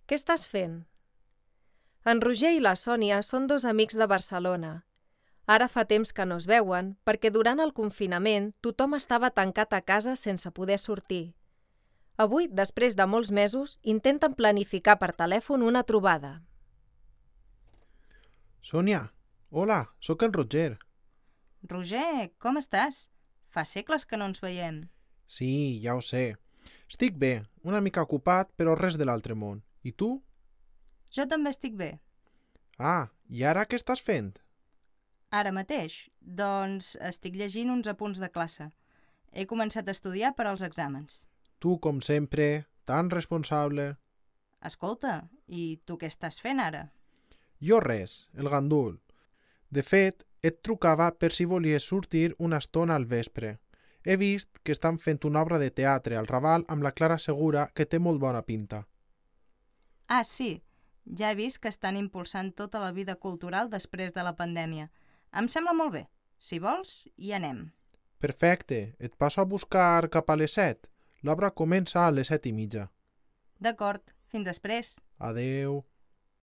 Què estàs fent? En Roger i la Sònia són dos amics de Barcelona. Ara fa temps que no es veuen perquè durant el confinament tothom estava tancat a casa sense poder sortir. Avui, després de molts mesos, intenten planificar per telèfon una trobada. Sònia, hola, sóc en Roger. Roger, com estàs? Fa segles que no ens veiem. Sí, ja ho sé. Estic bé, una mica ocupat, però res de l'altre món. I tu? Jo també estic bé. Ah, i ara què estàs fent? Ara mateix? Doncs estic llegint uns apunts de classe. He començat a estudiar per als exàmens. Tu, com sempre, tan responsable. Escolta, i tu què estàs fent ara? Jo res, el gandul. De fet, et trucava per si volies sortir una estona al vespre. He vist que estan fent una obra de teatre al Raval amb la Clara Segura que té molt bona pinta. Ah, sí, ja he vist que estan impulsant tota la vida cultural després de la pandèmia. Em sembla molt bé. Si vols, hi anem. Perfecte, et passo a buscar cap a les 7. L'obra comença a les 7:30. D'acord, fins després. Adeu.